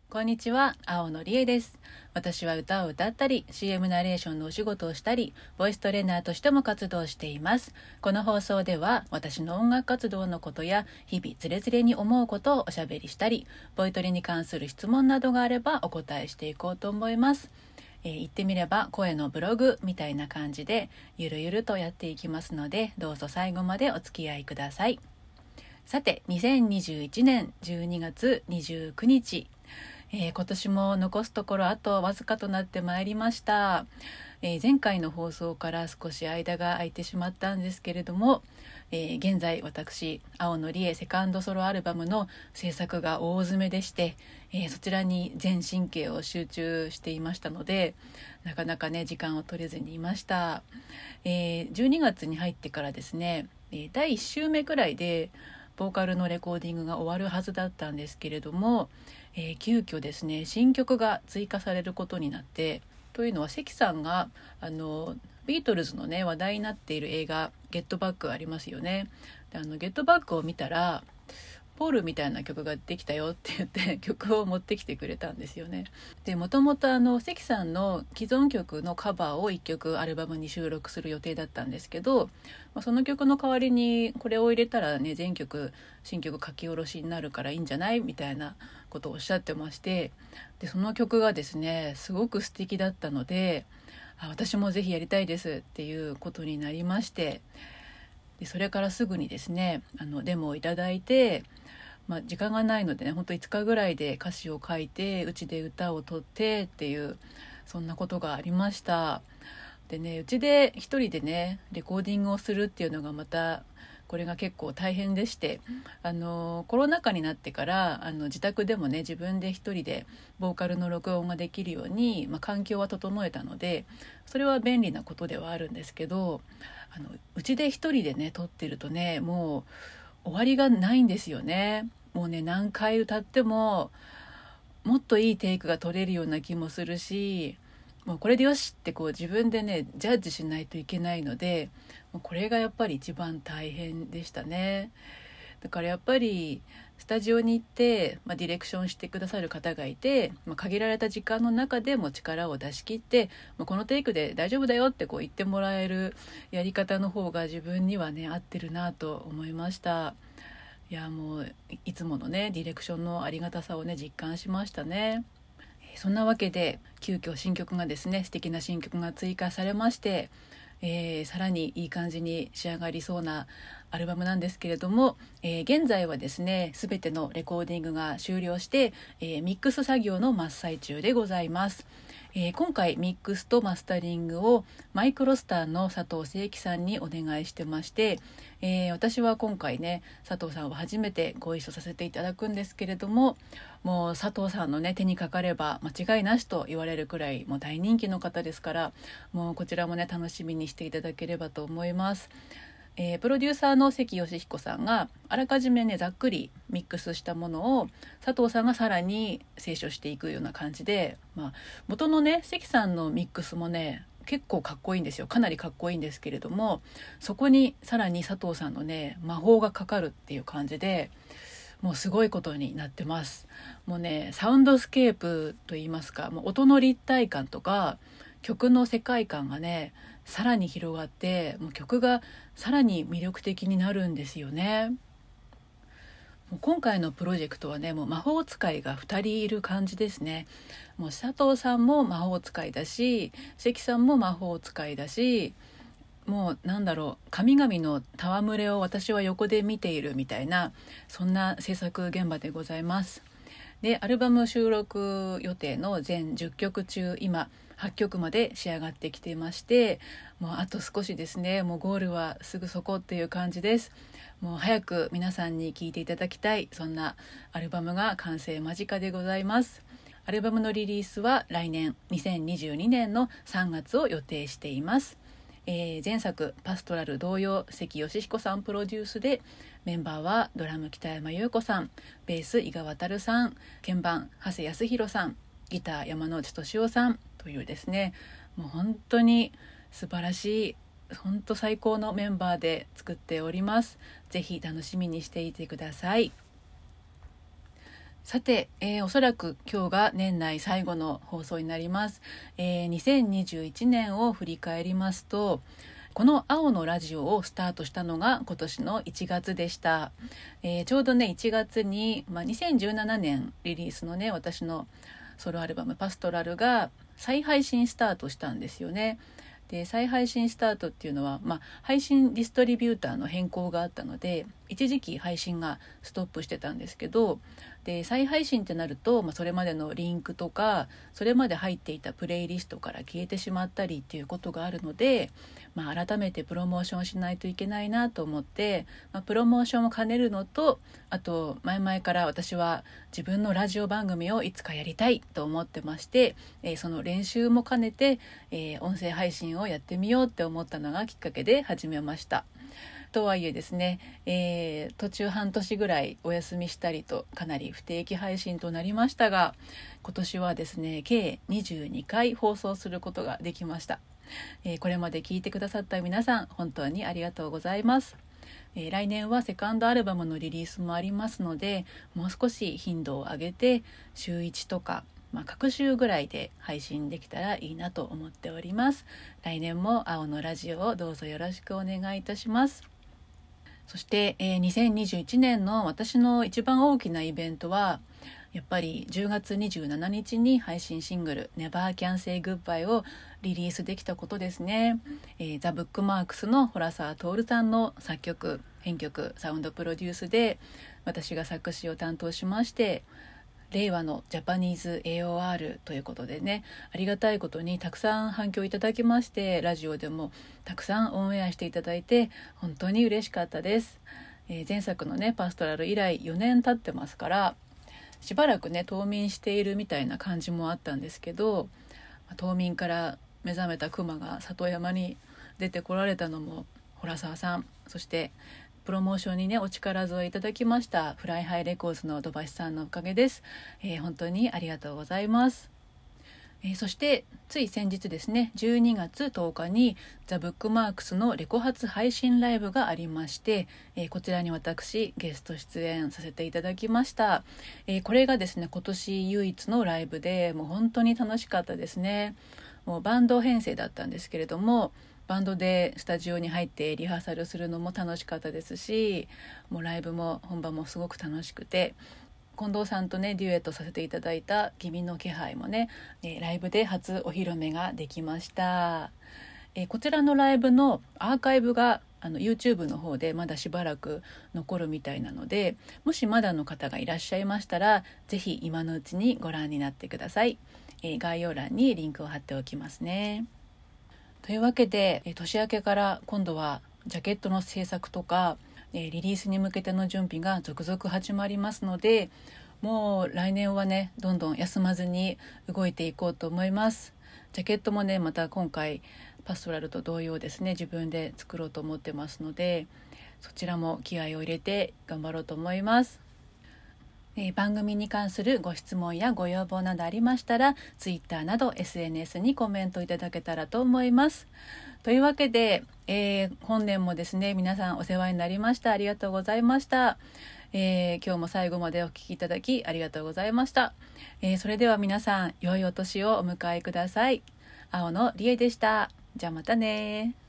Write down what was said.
こんにちは、青野理恵です。私は歌を歌ったり、CM ナレーションのお仕事をしたり、ボイストレーナーとしても活動しています。この放送では、私の音楽活動のことや、日々つれづれに思うことをおしゃべりしたり、ボイトレに関する質問などがあればお答えしていこうと思います。言ってみれば声のブログみたいな感じで、ゆるゆるとやっていきますので、どうぞ最後までお付き合いください。さて、2021年12月29日、今年も残すところあとわずかとなってまいりました。前回の放送から少し間が空いてしまったんですけれども、現在私青野理恵セカンドソロアルバムの制作が大詰めでして、そちらに全神経を集中していましたので、なかなかね時間を取れずにいました。12月に入ってからですね、第1週目くらいでボーカルのレコーディングが終わるはずだったんですけれども、急遽ですね新曲が追加されることになって、というのは関さんがビートルズのね話題になっている映画ゲットバックありますよね。でゲットバックを見たらポールみたいな曲ができたよって言って曲を持ってきてくれたんですよね。でもともと関さんの既存曲のカバーを1曲アルバムに収録する予定だったんですけど、その曲の代わりにこれを入れたらね全曲新曲書き下ろしになるからいいんじゃないみたいなことをおっしゃってまして、でその曲がですねすごく素敵だったので、私もぜひやりたいですっていうことになりまして、でそれからすぐにですねデモをいただいて、時間がないのでねほんと5日ぐらいで歌詞を書いてうちで歌を取ってっていう、そんなことがありました。でねうちで一人でねレコーディングをするっていうのがまたこれが結構大変でして、コロナ禍になってから自宅でもね自分で一人でボーカルの録音ができるように、環境は整えたのでそれは便利なことではあるんですけど、うちで一人でね撮ってるとねもう終わりがないんですよね。もうね何回歌ってももっといいテイクが取れるような気もするし、もうこれでよしってこう自分でねジャッジしないといけないので、もうこれがやっぱり一番大変でしたね。だからやっぱりスタジオに行って、ディレクションしてくださる方がいて、限られた時間の中でも力を出し切って、このテイクで大丈夫だよってこう言ってもらえるやり方の方が自分にはね合ってるなと思いました。いやもういつものねディレクションのありがたさをね実感しましたね。そんなわけで急遽新曲がですね素敵な新曲が追加されまして、さらにいい感じに仕上がりそうなアルバムなんですけれども、現在はですね全てのレコーディングが終了して、ミックス作業の真っ最中でございます。今回ミックスとマスタリングをマイクロスターの佐藤誠樹さんにお願いしてまして、私は今回ね佐藤さんは初めてご一緒させていただくんですけれども、もう佐藤さんのね手にかかれば間違いなしと言われるくらいもう大人気の方ですから、もうこちらもね楽しみにしていただければと思います。プロデューサーの関義彦さんがあらかじめねざっくりミックスしたものを佐藤さんがさらに清書していくような感じで、元のね関さんのミックスもね結構かっこいいんですよ。かなりかっこいいんですけれども、そこにさらに佐藤さんのね魔法がかかるっていう感じで、もうすごいことになってます。もうねサウンドスケープといいますか、もう音の立体感とか曲の世界観がねさらに広がって、もう曲がさらに魅力的になるんですよね。もう今回のプロジェクトはねもう魔法使いが2人いる感じですね。もう佐藤さんも魔法使いだし関さんも魔法使いだし、もう神々の戯れを私は横で見ているみたいな、そんな制作現場でございます。でアルバム収録予定の全10曲中今8曲まで仕上がってきていまして、もうあと少しですね。もうゴールはすぐそこっていう感じです。もう早く皆さんに聴いていただきたい、そんなアルバムが完成間近でございます。アルバムのリリースは来年2022年の3月を予定しています。前作パストラル同様関義彦さんプロデュースで、メンバーはドラム北山優子さん、ベース伊賀渉さん、鍵盤長谷康弘さん、ギター山之内俊夫さんというですね、もう本当に素晴らしい、本当最高のメンバーで作っております。ぜひ楽しみにしていてください。 さて、おそらく今日が年内最後の放送になります。2021年を振り返りますと、この青のラジオをスタートしたのが今年の1月でした。ちょうどね1月に、2017年リリースのね私のソロアルバムパストラルが再配信スタートしたんですよね。で再配信スタートっていうのは、配信ディストリビューターの変更があったので一時期配信がストップしてたんですけど、で再配信ってなると、それまでのリンクとかそれまで入っていたプレイリストから消えてしまったりっていうことがあるので、改めてプロモーションしないといけないなと思って、プロモーションを兼ねるのと、あと前々から私は自分のラジオ番組をいつかやりたいと思ってまして、その練習も兼ねて、音声配信をやってみようって思ったのがきっかけで始めました。とはいえですね、途中半年ぐらいお休みしたりとかなり不定期配信となりましたが、今年はですね計22回放送することができました。これまで聞いてくださった皆さん本当にありがとうございます。来年はセカンドアルバムのリリースもありますので、もう少し頻度を上げて週1とか各週ぐらいで配信できたらいいなと思っております。来年も青のラジオをどうぞよろしくお願いいたします。そして、2021年の私の一番大きなイベントはやっぱり10月27日に配信シングル Never Can Say Goodbye をリリースできたことですね。ザ・ブックマークスの洞沢徹さんの作曲編曲サウンドプロデュースで私が作詞を担当しまして、令和のジャパニーズ AOR ということでね、ありがたいことにたくさん反響いただきまして、ラジオでもたくさんオンエアしていただいて本当に嬉しかったです。前作のねパストラル以来4年経ってますから、しばらくね冬眠しているみたいな感じもあったんですけど、冬眠から目覚めたクマが里山に出てこられたのも洞沢さん、そしてプロモーションにねお力添えいただきましたフライハイレコーズの土橋さんのおかげです。本当にありがとうございます。そしてつい先日ですね12月10日にザ・ブックマークスのレコ発配信ライブがありまして、こちらに私ゲスト出演させていただきました。これがですね今年唯一のライブで、もう本当に楽しかったですね。もうバンド編成だったんですけれども、バンドでスタジオに入ってリハーサルするのも楽しかったですし、もうライブも本番もすごく楽しくて、近藤さんとねデュエットさせていただいた君の気配もね、ライブで初お披露目ができました。こちらのライブのアーカイブがYouTube の方でまだしばらく残るみたいなので、もしまだの方がいらっしゃいましたらぜひ今のうちにご覧になってください。概要欄にリンクを貼っておきますね。というわけで、年明けから今度はジャケットの制作とかリリースに向けての準備が続々始まりますので、もう来年はねどんどん休まずに動いていこうと思います。ジャケットもねまた今回パストラルと同様ですね自分で作ろうと思ってますので、そちらも気合を入れて頑張ろうと思います。番組に関するご質問やご要望などありましたら Twitter など SNS にコメントいただけたらと思います。というわけで、本年もですね皆さんお世話になりました。ありがとうございました。今日も最後までお聞きいただきありがとうございました。それでは皆さん良いお年をお迎えください。青野理恵でした。じゃあまたね。